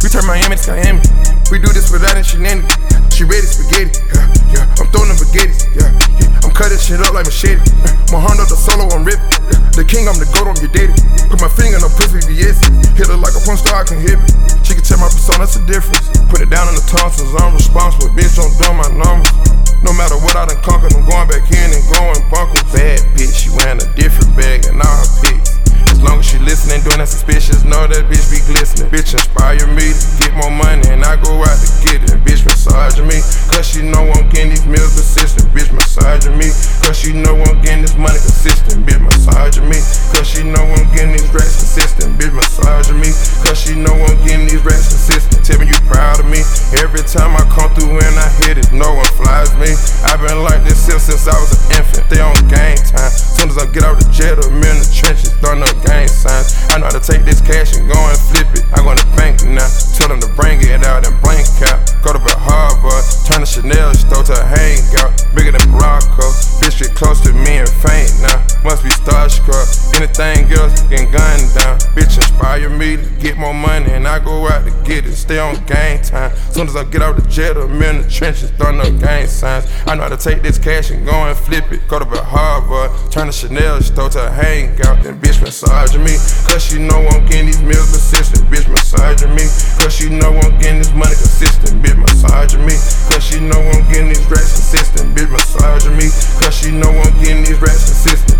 We turn Miami to Miami. We do this without any shenanigans. She ready spaghetti, yeah, yeah. I'm throwing them baguettes, yeah, yeah. I'm cutting shit up like machete. My hand up the solo, I'm ripping. Yeah. The king, I'm the goat, I'm your daddy. Put my finger in the pussy, VS. Hit her like a porn star, I can hit me. She can tell my persona, that's the difference. Put it down in the tonsils, I'm responsible. Bitch, don't do my numbers. No matter what I done conquered, I'm going back in and going bunkers. Bad bitch, she wearing a different bag and all her pics. As long as she listening, doing that suspicious, know that bitch be glistening. Bitch inspire me to get more money and I go out to get it. Bitch massaging me, cause she know I'm getting these meals consistent. Bitch massaging me, cause she know I'm getting this money consistent. Bitch massaging me, cause she know I'm getting these racks consistent. Bitch massaging me, cause she know I'm getting these racks consistent. Tell me you proud of me, every time I come through and I hit it, no one flies me. I've been like this since I was an infant, they on game time. Soon as I get out the jet, I'm in the trenches, throwing up gang signs. I know how to take this cash and go and flip it. I go in the bank now, tell them to bring it out and blank out. Go to Harvard, turn the Chanel store to a hangout. Bigger than Morocco, bitch get close to me and faint now. Must be starstruck, anything else getting gunned down. Bitch inspire me to get more money and I go out to get it. Stay on game time, soon as I get out the jet, I'm in the trenches, throwing up gang signs. I know how to take this cash and go and flip it. Go to Harvard, turn the Chanel store to a hangout. Then bitch massaging me, cause she know I'm getting these meals consistent. Bitch massaging me, cause she know I'm getting this money consistent. Bitch massaging me, cause she know I'm getting these racks consistent. Bitch massaging me, cause she know I'm getting these racks consistent.